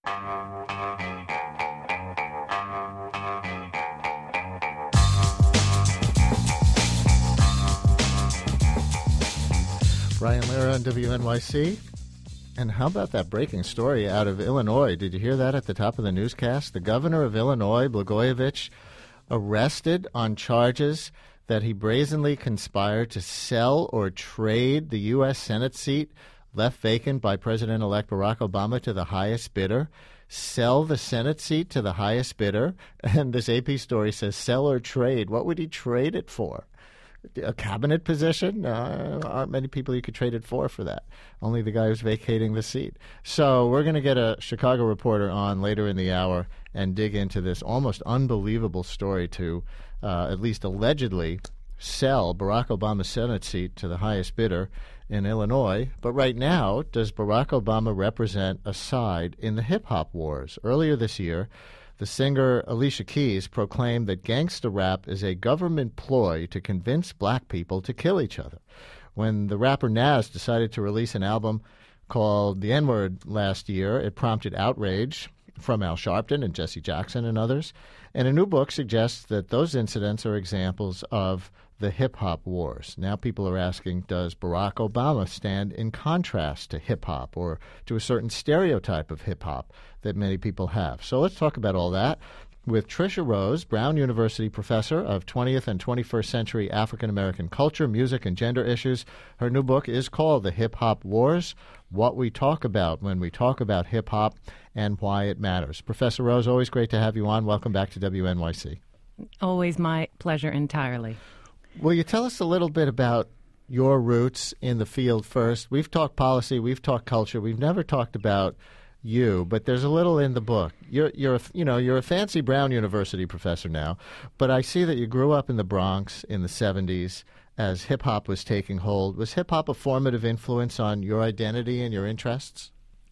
Brian Lehrer on WNYC. And how about that breaking story out of Illinois? Did you hear that at the top of the newscast? The governor of Illinois, Blagojevich, arrested on charges that he brazenly conspired to sell or trade the U.S. Senate seat left vacant by President-elect Barack Obama to the highest bidder. Sell the Senate seat to the highest bidder. And this AP story says sell or trade. What would he trade it for? A cabinet position? Aren't many people you could trade it for that. Only the guy who's vacating the seat. So we're going to get a Chicago reporter on later in the hour and dig into this almost unbelievable story to at least allegedly sell Barack Obama's Senate seat to the highest bidder in Illinois. But right now, does Barack Obama represent a side in the hip-hop wars? Earlier this year, the singer Alicia Keys proclaimed that gangsta rap is a government ploy to convince black people to kill each other. When the rapper Nas decided to release an album called The N-Word last year, it prompted outrage from Al Sharpton and Jesse Jackson and others. And a new book suggests that those incidents are examples of the hip-hop wars. Now people are asking, does Barack Obama stand in contrast to hip-hop or to a certain stereotype of hip-hop that many people have? So let's talk about all that with Tricia Rose, Brown University professor of 20th and 21st century African-American culture, music, and gender issues. Her new book is called The Hip-Hop Wars, What We Talk About When We Talk About Hip-Hop and Why It Matters. Professor Rose, always great to have you on. Welcome back to WNYC. Always my pleasure entirely. Will you tell us a little bit about your roots in the field first? We've talked policy, we've talked culture, we've never talked about you, but there's a little in the book. You're a fancy Brown University professor now, but I see that you grew up in the Bronx in the 70s as hip-hop was taking hold. Was hip-hop a formative influence on your identity and your interests?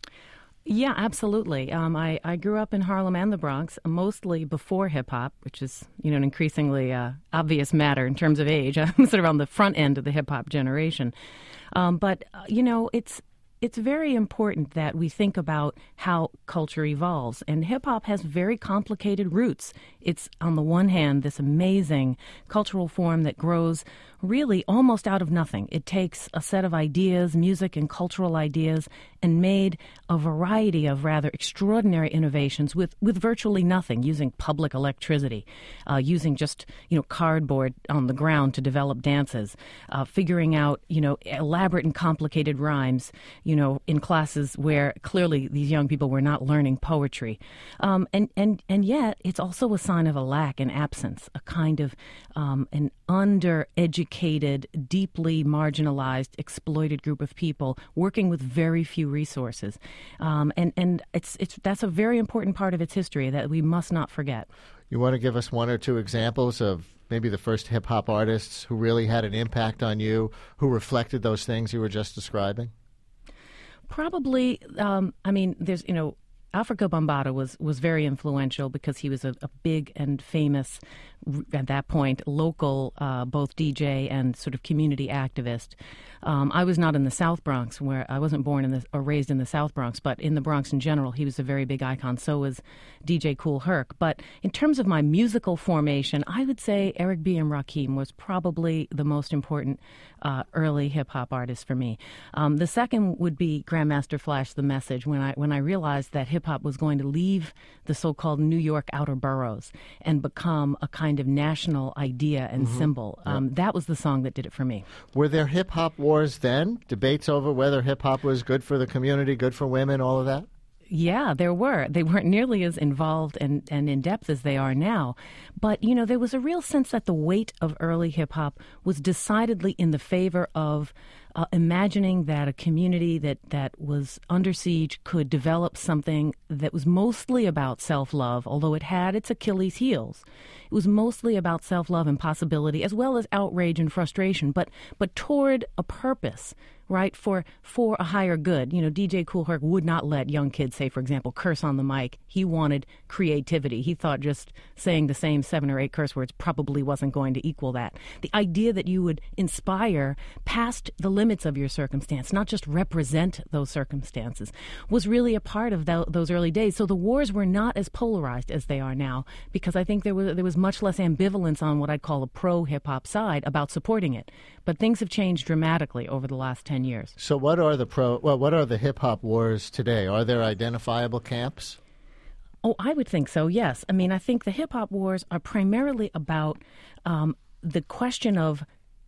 Yeah, absolutely. I grew up in Harlem and the Bronx, mostly before hip-hop, which is, an increasingly obvious matter in terms of age. I'm sort of on the front end of the hip-hop generation. But it's very important that we think about how culture evolves. And hip-hop has very complicated roots. It's, on the one hand, this amazing cultural form that grows really almost out of nothing. It takes a set of ideas, music and cultural ideas, and made a variety of rather extraordinary innovations with virtually nothing, using public electricity, using just, cardboard on the ground to develop dances, figuring out, elaborate and complicated rhymes, in classes where clearly these young people were not learning poetry. And yet it's also a sign of a lack and absence, a kind of an undereducated, deeply marginalized, exploited group of people working with very few resources. And that's a very important part of its history that we must not forget. You want to give us one or two examples of maybe the first hip-hop artists who really had an impact on you, who reflected those things you were just describing? Probably, there's, Afrika Bambaataa was very influential because he was a big and famous, at that point, local both DJ and sort of community activist. I was not in the South Bronx, where I wasn't born or raised in the South Bronx, but in the Bronx in general, he was a very big icon. So was DJ Kool Herc. But in terms of my musical formation, I would say Eric B. and Rakim was probably the most important early hip-hop artist for me. The second would be Grandmaster Flash The Message, when I realized that hip-hop was going to leave the so-called New York outer boroughs and become a kind of national idea and symbol. That was the song that did it for me. Were there hip-hop wars then? Debates over whether hip-hop was good for the community, good for women, all of that? Yeah, there were. They weren't nearly as involved and in-depth as they are now. But, there was a real sense that the weight of early hip-hop was decidedly in the favor of imagining that a community that was under siege could develop something that was mostly about self-love, although it had its Achilles heels. It was mostly about self-love and possibility, as well as outrage and frustration, but toward a purpose, right, for a higher good. DJ Kool Herc would not let young kids, say, for example, curse on the mic. He wanted creativity. He thought just saying the same 7 or 8 curse words probably wasn't going to equal that. The idea that you would inspire past the limits limits of your circumstance, not just represent those circumstances, was really a part of those early days. So the wars were not as polarized as they are now, because I think there was much less ambivalence on what I'd call a pro-hip-hop side about supporting it. But things have changed dramatically over the last 10 years. So what are the hip-hop wars today? Are there identifiable camps? Oh, I would think so, yes. I mean, I think the hip-hop wars are primarily about the question of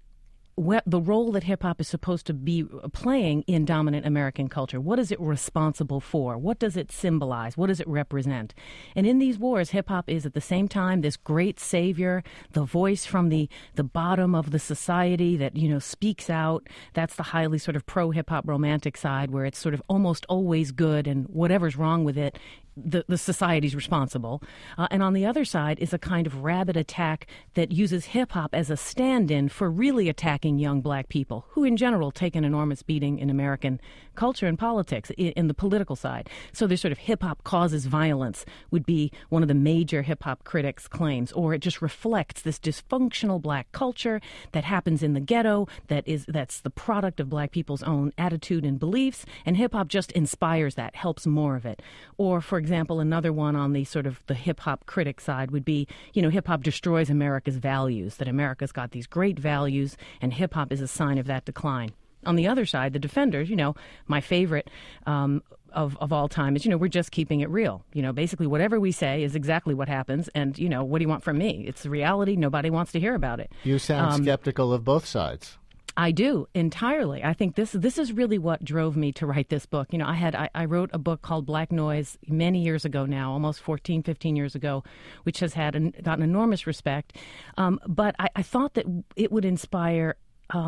the role that hip-hop is supposed to be playing in dominant American culture. What is it responsible for? What does it symbolize? What does it represent? And in these wars, hip-hop is at the same time this great savior, the voice from the bottom of the society that, speaks out. That's the highly sort of pro-hip-hop romantic side, where it's sort of almost always good, and whatever's wrong with it, the society's responsible. And on the other side is a kind of rabid attack that uses hip-hop as a stand-in for really attacking young black people, who in general take an enormous beating in American culture and politics, in the political side. So there's sort of hip-hop causes violence would be one of the major hip-hop critics' claims, or it just reflects this dysfunctional black culture that happens in the ghetto, that's the product of black people's own attitude and beliefs, and hip-hop just inspires that, helps more of it. Or, for example, another one on the sort of the hip-hop critic side would be, hip-hop destroys America's values, that America's got these great values, and hip-hop is a sign of that decline. On the other side, the defenders, my favorite of all time is, we're just keeping it real. Basically whatever we say is exactly what happens, and, what do you want from me? It's the reality. Nobody wants to hear about it. You sound skeptical of both sides. I do, entirely. I think this is really what drove me to write this book. I wrote a book called Black Noise many years ago now, almost 14, 15 years ago, which has gotten enormous respect. But I thought that it would inspire,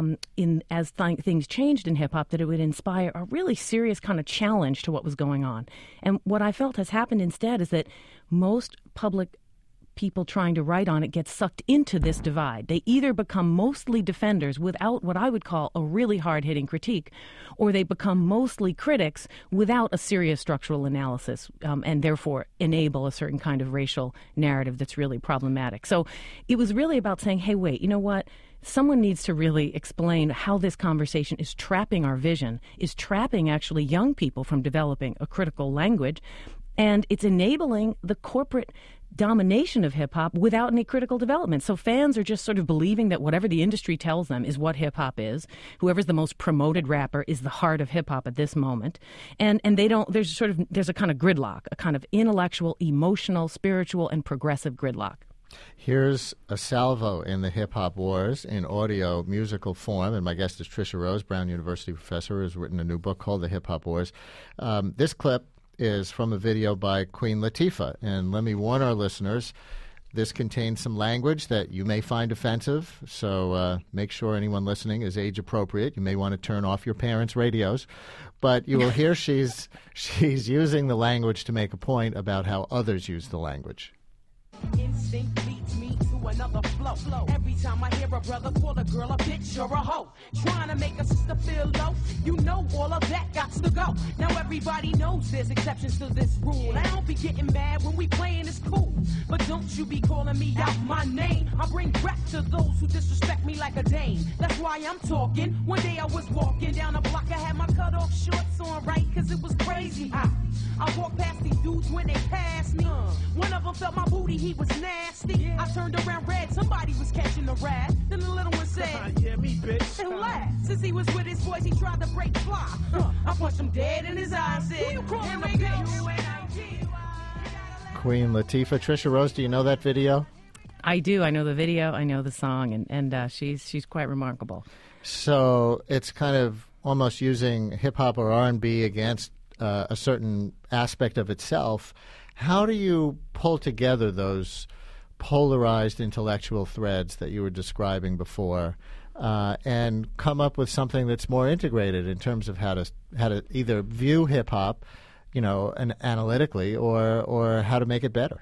as things changed in hip-hop, that it would inspire a really serious kind of challenge to what was going on. And what I felt has happened instead is that most public people trying to write on it get sucked into this divide. They either become mostly defenders without what I would call a really hard-hitting critique, or they become mostly critics without a serious structural analysis, and therefore enable a certain kind of racial narrative that's really problematic. So it was really about saying, hey, wait, you know what? Someone needs to really explain how this conversation is trapping our vision, is trapping actually young people from developing a critical language, and it's enabling the corporate domination of hip-hop without any critical development. So fans are just sort of believing that whatever the industry tells them is what hip-hop is. Whoever's the most promoted rapper is the heart of hip-hop at this moment. And they don't, there's a kind of gridlock, a kind of intellectual, emotional, spiritual, and progressive gridlock. Here's a salvo in the hip-hop wars in audio musical form, and my guest is Tricia Rose, Brown University professor, who has written a new book called The Hip-Hop Wars. This clip is from a video by Queen Latifah. And let me warn our listeners, this contains some language that you may find offensive, so make sure anyone listening is age appropriate. You may want to turn off your parents' radios. But you will hear she's using the language to make a point about how others use the language. Instinct leads me to another flow. Every time I hear a brother call a girl a bitch or a hoe, trying to make a sister feel low, all of that got to go. Now everybody knows there's exceptions to this rule. I don't be getting mad when we playing this cool, but don't you be calling me out my name. I bring rap to those who disrespect me like a dame. That's why I'm talking. One day I was walking down a block, I had my cut off shorts on, right, cause it was crazy hot. I walked past these dudes when they passed me. One of them felt my booty, he was nasty. I turned around red, somebody was catching the rat. Then the little one said, yeah, me, bitch. And laughed. Since he was with his boys, he tried to break fly. I punched him dead in his eyes, said, you calling me bitch? Queen Latifah. Tricia Rose, do you know that video? I do. I know the video. I know the song, and she's quite remarkable. So it's kind of almost using hip-hop or R&B against a certain aspect of itself. How do you pull together those polarized intellectual threads that you were describing before and come up with something that's more integrated in terms of how to either view hip-hop, analytically, or how to make it better?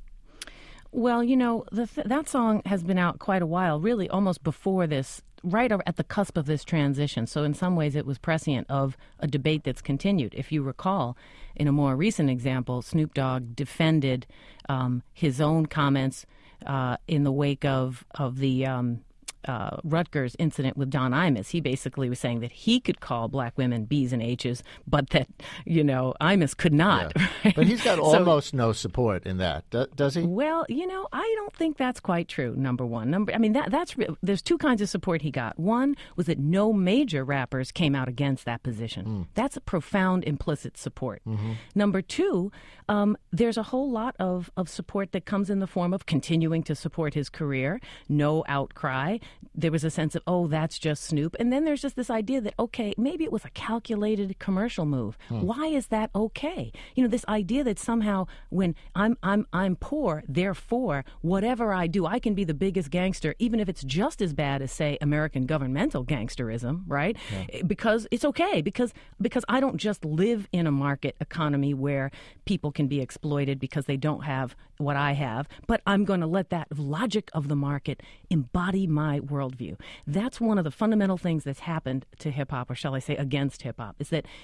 Well, that song has been out quite a while, really almost before this, right at the cusp of this transition. So in some ways it was prescient of a debate that's continued. If you recall, in a more recent example, Snoop Dogg defended his own comments in the wake of the Rutgers incident with Don Imus. He basically was saying that he could call black women B's and H's, but that, Imus could not. Yeah. Right? But he's got almost no support in that, does he? Well, I don't think that's quite true, number one. There's two kinds of support he got. One was that no major rappers came out against that position. That's a profound implicit support. Mm-hmm. Number two, there's a whole lot of support that comes in the form of continuing to support his career, no outcry. There was a sense of, oh, that's just Snoop. And then there's just this idea that, okay, maybe it was a calculated commercial move. Why is that okay? This idea that somehow when I'm poor, therefore, whatever I do, I can be the biggest gangster, even if it's just as bad as, say, American governmental gangsterism, right? Yeah. Because it's okay, because I don't just live in a market economy where people can be exploited because they don't have what I have, but I'm going to let that logic of the market embody my worldview. That's one of the fundamental things that's happened to hip-hop, or shall I say against hip-hop, is that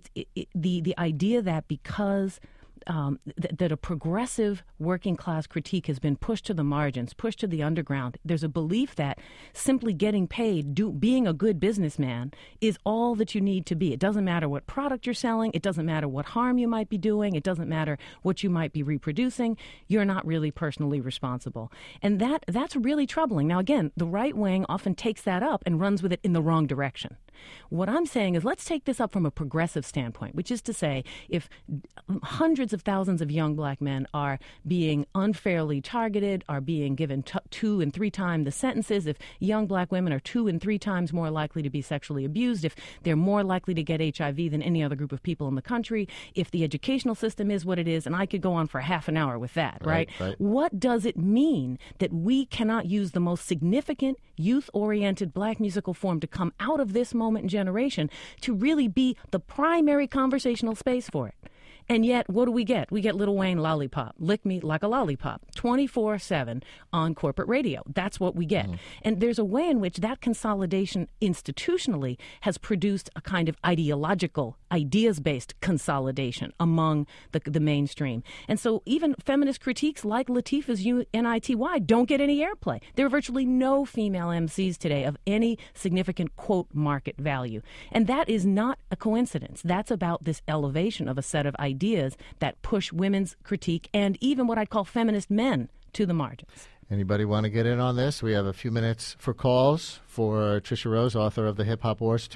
the idea that because that a progressive working class critique has been pushed to the margins, pushed to the underground. There's a belief that simply getting paid, being a good businessman, is all that you need to be. It doesn't matter what product you're selling. It doesn't matter what harm you might be doing. It doesn't matter what you might be reproducing. You're not really personally responsible. And that's really troubling. Now, again, the right wing often takes that up and runs with it in the wrong direction. What I'm saying is let's take this up from a progressive standpoint, which is to say if hundreds of thousands of young black men are being unfairly targeted, are being given 2 and 3 times the sentences, if young black women are 2 and 3 times more likely to be sexually abused, if they're more likely to get HIV than any other group of people in the country, if the educational system is what it is, and I could go on for half an hour with that, right? What does it mean that we cannot use the most significant youth-oriented black musical form to come out of this moment in generation to really be the primary conversational space for it? And yet, what do we get? We get Lil Wayne Lollipop, Lick Me Like a Lollipop, 24/7 on corporate radio. That's what we get. And there's a way in which that consolidation institutionally has produced a kind of ideological, ideas-based consolidation among the mainstream. And so even feminist critiques like Latifah's NITY don't get any airplay. There are virtually no female MCs today of any significant, quote, market value. And that is not a coincidence. That's about this elevation of a set of ideas that push women's critique and even what I'd call feminist men to the margins. Anybody want to get in on this? We have a few minutes for calls for Tricia Rose, author of The Hip Hop Wars,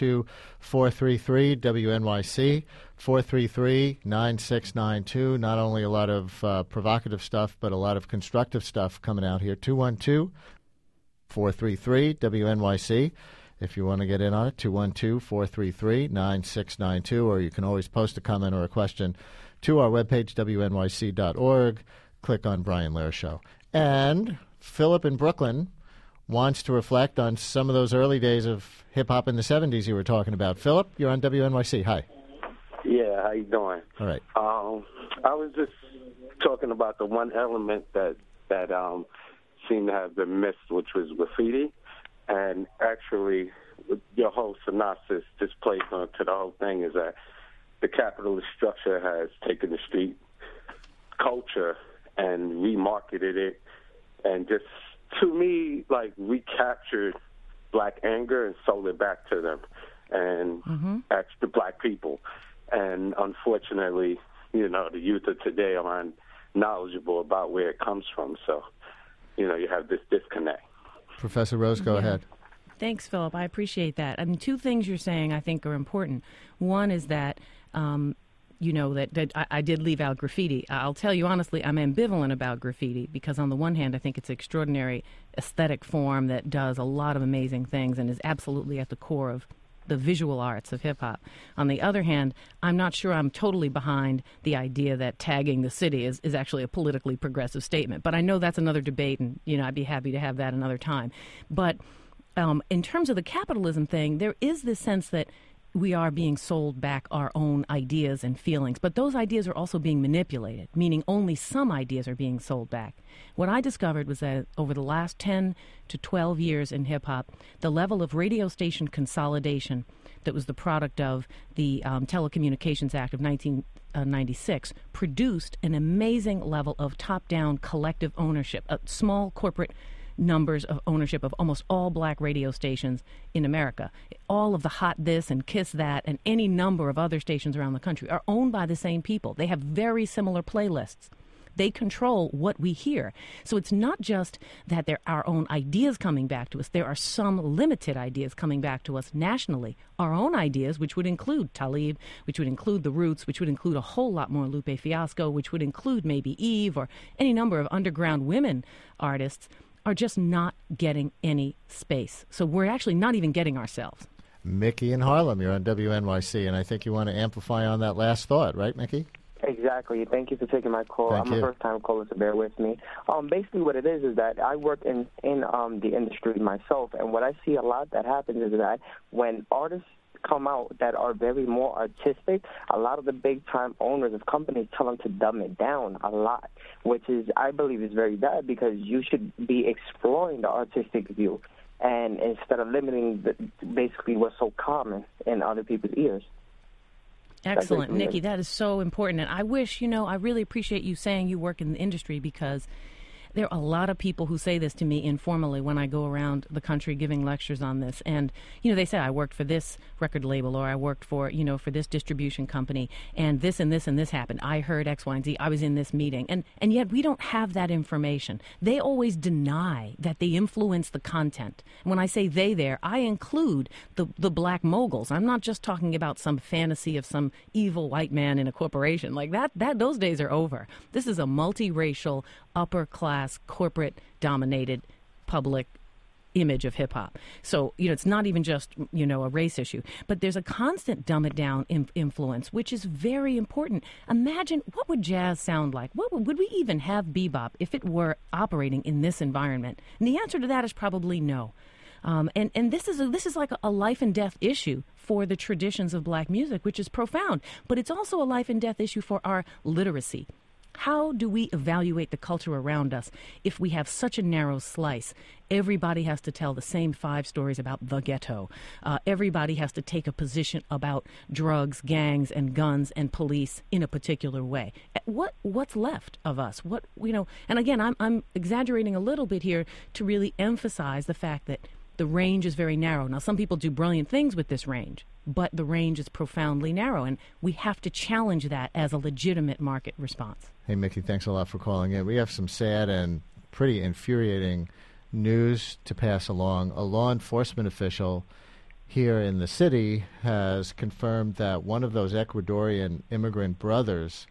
212-433-WNYC, 433-9692. Not only a lot of provocative stuff, but a lot of constructive stuff coming out here. 212-433-WNYC. If you want to get in on it, 212-433-9692, or you can always post a comment or a question to our webpage, WNYC.org. Click on Brian Lehrer Show. And Philip in Brooklyn wants to reflect on some of those early days of hip-hop in the 70s you were talking about. Philip, you're on WNYC. Hi. Yeah, how you doing? All right. I was just talking about the one element that seemed to have been missed, which was graffiti. And actually, your whole synopsis just plays onto the whole thing, is that the capitalist structure has taken the street culture and remarketed it and just, to me, like, recaptured black anger and sold it back to them and at the black people. And unfortunately, the youth of today aren't knowledgeable about where it comes from. So, you have this disconnect. Professor Rose, go ahead. Thanks, Philip. I appreciate that. I mean, two things you're saying I think are important. One is that, that I did leave out graffiti. I'll tell you honestly, I'm ambivalent about graffiti because on the one hand, I think it's an extraordinary aesthetic form that does a lot of amazing things and is absolutely at the core of the visual arts of hip-hop. On the other hand, I'm not sure I'm totally behind the idea that tagging the city is actually a politically progressive statement. But I know that's another debate, and I'd be happy to have that another time. But in terms of the capitalism thing, there is this sense that we are being sold back our own ideas and feelings, but those ideas are also being manipulated, meaning only some ideas are being sold back. What I discovered was that over the last 10 to 12 years in hip-hop, the level of radio station consolidation that was the product of the Telecommunications Act of 1996 produced an amazing level of top-down collective ownership, small corporate numbers of ownership of almost all black radio stations in America. All of the Hot This and Kiss That and any number of other stations around the country are owned by the same people. They have very similar playlists. They control what we hear. So it's not just that there are our own ideas coming back to us. There are some limited ideas coming back to us nationally. Our own ideas, which would include Talib, which would include The Roots, which would include a whole lot more Lupe Fiasco, which would include maybe Eve or any number of underground women artists, are just not getting any space. So we're actually not even getting ourselves. Mickey in Harlem, you're on WNYC, and I think you want to amplify on that last thought, right, Mickey? Exactly. Thank you for taking my call. I'm a first-time caller, so bear with me. Basically what it is that I work in the industry myself, and what I see a lot that happens is that when artists come out that are very more artistic, a lot of the big-time owners of companies tell them to dumb it down a lot, which is, I believe, is very bad because you should be exploring the artistic view and instead of limiting basically what's so common in other people's ears. Excellent, Nikki. That is so important. And I wish, I really appreciate you saying you work in the industry because there are a lot of people who say this to me informally when I go around the country giving lectures on this. And, they say I worked for this record label or I worked for, for this distribution company and this and this and this happened. I heard X, Y, and Z. I was in this meeting. And yet we don't have that information. They always deny that they influence the content. And when I say they there, I include the black moguls. I'm not just talking about some fantasy of some evil white man in a corporation. Like that those days are over. This is a multiracial, upper-class, corporate-dominated public image of hip-hop. So, it's not even just, a race issue. But there's a constant dumb-it-down influence, which is very important. Imagine, what would jazz sound like? Would we even have bebop if it were operating in this environment? And the answer to that is probably no. And this is like a life and death issue for the traditions of black music, which is profound. But it's also a life and death issue for our literacy. How do we evaluate the culture around us if we have such a narrow slice? Everybody has to tell the same 5 stories about the ghetto. Everybody has to take a position about drugs, gangs, and guns and police in a particular way. What's left of us? And again, I'm exaggerating a little bit here to really emphasize the fact that the range is very narrow. Now, some people do brilliant things with this range, but the range is profoundly narrow, and we have to challenge that as a legitimate market response. Hey, Mickey, thanks a lot for calling in. We have some sad and pretty infuriating news to pass along. A law enforcement official here in the city has confirmed that one of those Ecuadorian immigrant brothers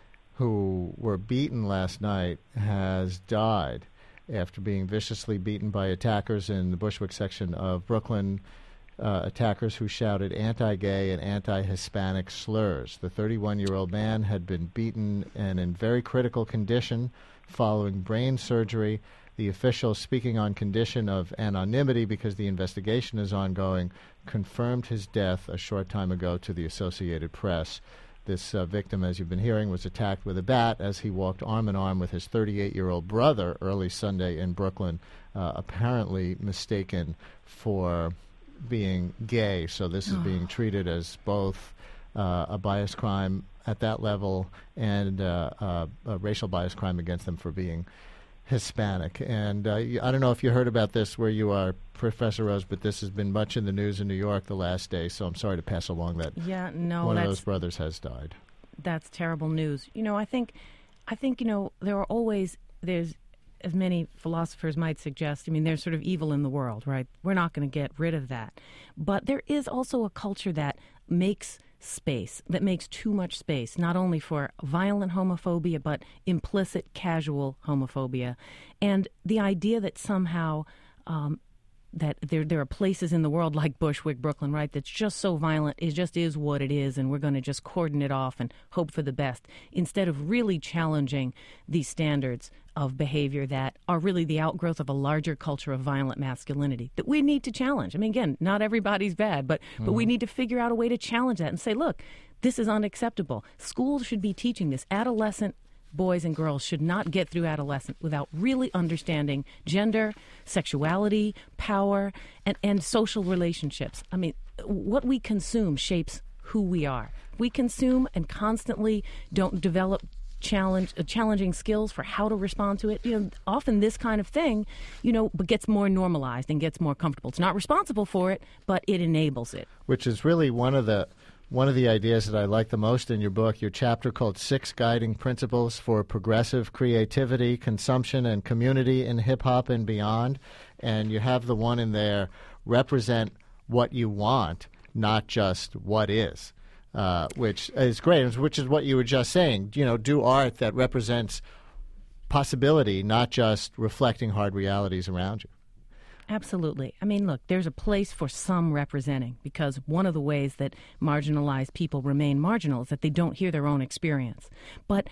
who were beaten last night has died after being viciously beaten by attackers in the Bushwick section of Brooklyn, attackers who shouted anti-gay and anti-Hispanic slurs. The 31-year-old man had been beaten and in very critical condition following brain surgery. The official, speaking on condition of anonymity because the investigation is ongoing, confirmed his death a short time ago to the Associated Press. This victim, as you've been hearing, was attacked with a bat as he walked arm in arm with his 38-year-old brother early Sunday in Brooklyn, apparently mistaken for being gay. So this is being treated as both a bias crime at that level and a racial bias crime against them for being Hispanic. And I don't know if you heard about this where you are, Professor Rose, but this has been much in the news in New York the last day, so I'm sorry to pass along that one of those brothers has died. That's terrible news. I think there's as many philosophers might suggest, there's sort of evil in the world, right? We're not going to get rid of that. But there is also a culture that makes space, that makes too much space, not only for violent homophobia, but implicit, casual homophobia. And the idea that somehow that there are places in the world like Bushwick, Brooklyn, right, that's just so violent, it just is what it is, and we're going to just cordon it off and hope for the best, instead of really challenging these standards of behavior that are really the outgrowth of a larger culture of violent masculinity that we need to challenge. Again, not everybody's bad, but we need to figure out a way to challenge that and say, look, this is unacceptable. Schools should be teaching this. Adolescent boys and girls should not get through adolescence without really understanding gender, sexuality, power, and social relationships. What we consume shapes who we are. We consume and constantly don't develop challenging skills for how to respond to it. Often this kind of thing, but gets more normalized and gets more comfortable. It's not responsible for it, but it enables it. Which is really one of the ideas that I like the most in your book, your chapter called 6 Guiding Principles for Progressive Creativity, Consumption, and Community in Hip-Hop and Beyond. And you have the one in there, represent what you want, not just what is, which is great, which is what you were just saying. Do art that represents possibility, not just reflecting hard realities around you. Absolutely. I mean, look, there's a place for some representing, because one of the ways that marginalized people remain marginal is that they don't hear their own experience. But,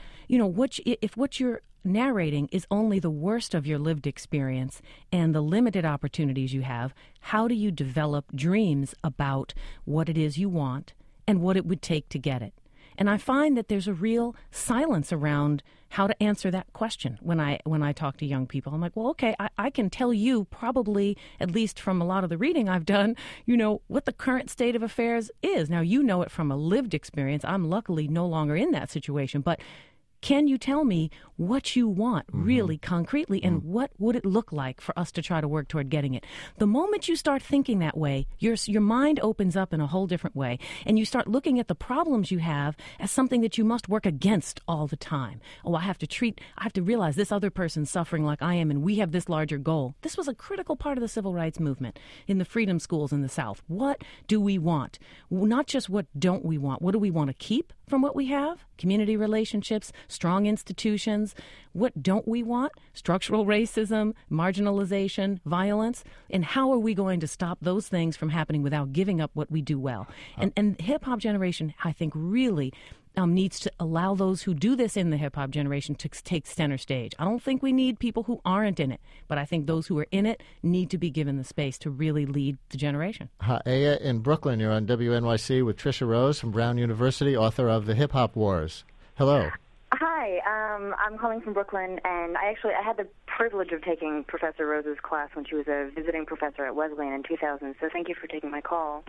if what you're narrating is only the worst of your lived experience and the limited opportunities you have, how do you develop dreams about what it is you want and what it would take to get it? And I find that there's a real silence around how to answer that question when I talk to young people. I'm like, well, okay, I can tell you probably, at least from a lot of the reading I've done, what the current state of affairs is. Now, you know it from a lived experience. I'm luckily no longer in that situation, but can you tell me what you want really concretely, and what would it look like for us to try to work toward getting it? The moment you start thinking that way, your mind opens up in a whole different way, and you start looking at the problems you have as something that you must work against all the time. Oh, I have to realize this other person's suffering like I am, and we have this larger goal. This was a critical part of the civil rights movement in the freedom schools in the South. What do we want? Not just what don't we want. What do we want to keep from what we have? Community relationships, strong institutions. What don't we want? Structural racism, marginalization, violence. And how are we going to stop those things from happening without giving up what we do well? And hip-hop generation, I think, really needs to allow those who do this in the hip-hop generation to take center stage. I don't think we need people who aren't in it, but I think those who are in it need to be given the space to really lead the generation. Aya in Brooklyn, you're on WNYC with Tricia Rose from Brown University, author of The Hip-Hop Wars. Hello. Hi, I'm calling from Brooklyn, and I had the privilege of taking Professor Rose's class when she was a visiting professor at Wesleyan in 2000, so thank you for taking my call.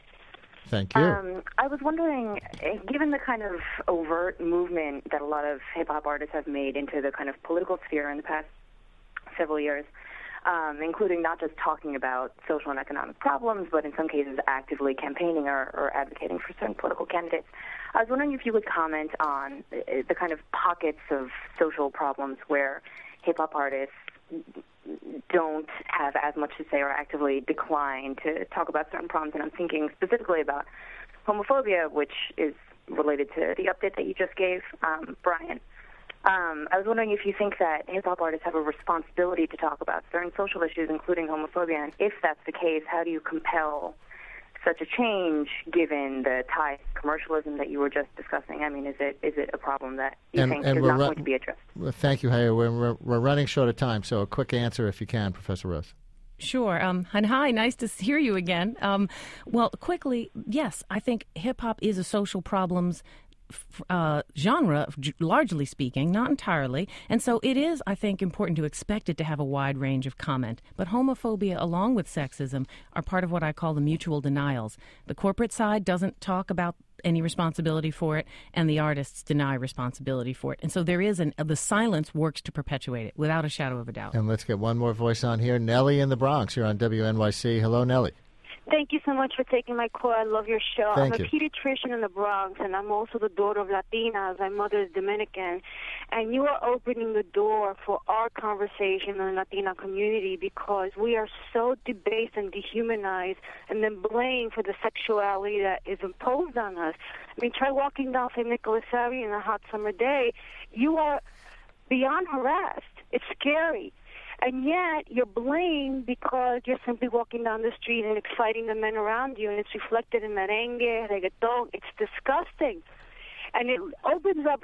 Thank you. I was wondering, given the kind of overt movement that a lot of hip-hop artists have made into the kind of political sphere in the past several years, including not just talking about social and economic problems, but in some cases actively campaigning or advocating for certain political candidates, I was wondering if you would comment on the kind of pockets of social problems where hip-hop artists don't have as much to say or actively decline to talk about certain problems. And I'm thinking specifically about homophobia, which is related to the update that you just gave, Brian. I was wondering if you think that hip-hop artists have a responsibility to talk about certain social issues, including homophobia, and if that's the case, how do you compel such a change given the ties to commercialism that you were just discussing? I mean, is it a problem that you think is not going to be addressed? Well, thank you, Haya. We're running short of time, so a quick answer if you can, Professor Rose. Sure. And hi, nice to hear you again. Well, quickly, yes, I think hip-hop is a social problems genre, largely speaking, not entirely. And so it is, I think, important to expect it to have a wide range of comment. But homophobia, along with sexism, are part of what I call the mutual denials. The corporate side doesn't talk about any responsibility for it, and the artists deny responsibility for it. And so there is the silence works to perpetuate it, without a shadow of a doubt. And let's get one more voice on here. Nellie in the Bronx. You're on WNYC. Hello, Nellie. Thank you so much for taking my call. I love your show. Thank I'm a you. pediatrician in the Bronx, and I'm also the daughter of Latinas. My mother is Dominican. And you are opening the door for our conversation in the Latina community because we are so debased and dehumanized and then blamed for the sexuality that is imposed on us. I mean, try walking down St. Nicholas Avenue in a hot summer day. You are beyond harassed. It's scary. And yet you're blamed because you're simply walking down the street and exciting the men around you, and it's reflected in merengue, reggaeton. It's disgusting. And it opens up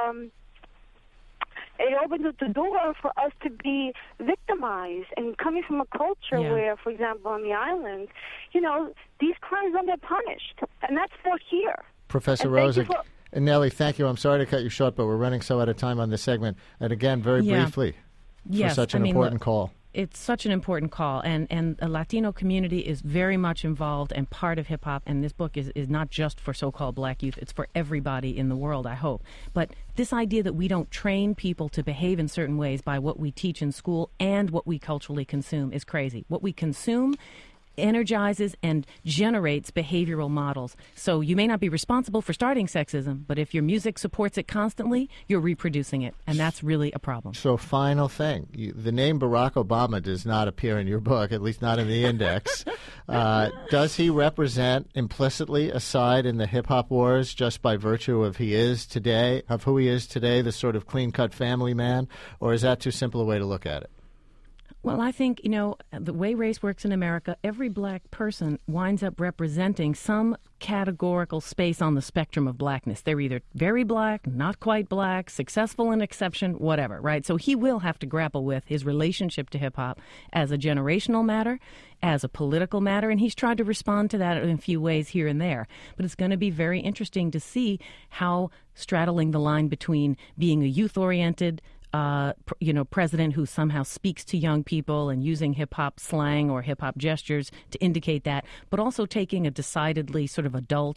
the door for us to be victimized. And coming from a culture where, for example, on the islands, these crimes don't get punished. And that's still here. Professor Rose. And Nellie, thank you. I'm sorry to cut you short, but we're running so out of time on this segment. And again, very briefly. Yes, for such an important call. it's such an important call, and the Latino community is very much involved and part of hip-hop, and this book is not just for so-called black youth. It's for everybody in the world, I hope. But this idea that we don't train people to behave in certain ways by what we teach in school and what we culturally consume is crazy. What we consume energizes and generates behavioral models. So you may not be responsible for starting sexism, but if your music supports it constantly, you're reproducing it, and that's really a problem. So final thing, the name Barack Obama does not appear in your book, at least not in the index. Does he represent implicitly a side in the hip-hop wars just by virtue of who he is today, the sort of clean-cut family man, or is that too simple a way to look at it? Well, I think, the way race works in America, every black person winds up representing some categorical space on the spectrum of blackness. They're either very black, not quite black, successful in exception, whatever, right? So he will have to grapple with his relationship to hip-hop as a generational matter, as a political matter, and he's tried to respond to that in a few ways here and there. But it's going to be very interesting to see how straddling the line between being a youth-oriented president who somehow speaks to young people and using hip-hop slang or hip-hop gestures to indicate that, but also taking a decidedly sort of adult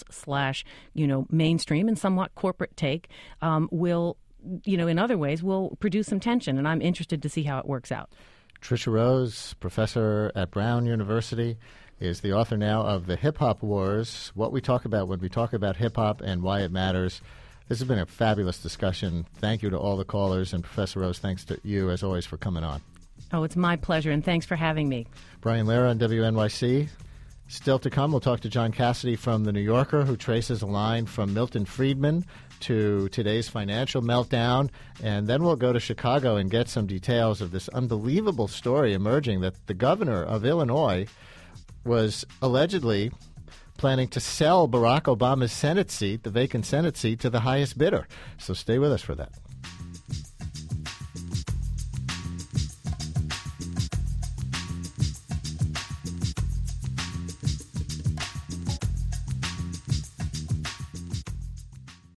/ mainstream and somewhat corporate take will, in other ways, will produce some tension. And I'm interested to see how it works out. Tricia Rose, professor at Brown University, is the author now of The Hip-Hop Wars, What We Talk About When We Talk About Hip-Hop and Why It Matters. This has been a fabulous discussion. Thank you to all the callers, and Professor Rose, thanks to you, as always, for coming on. Oh, it's my pleasure, and thanks for having me. Brian Lehrer on WNYC. Still to come, we'll talk to John Cassidy from The New Yorker, who traces a line from Milton Friedman to today's financial meltdown, and then we'll go to Chicago and get some details of this unbelievable story emerging that the governor of Illinois was allegedly planning to sell Barack Obama's Senate seat, the vacant Senate seat, to the highest bidder. So stay with us for that.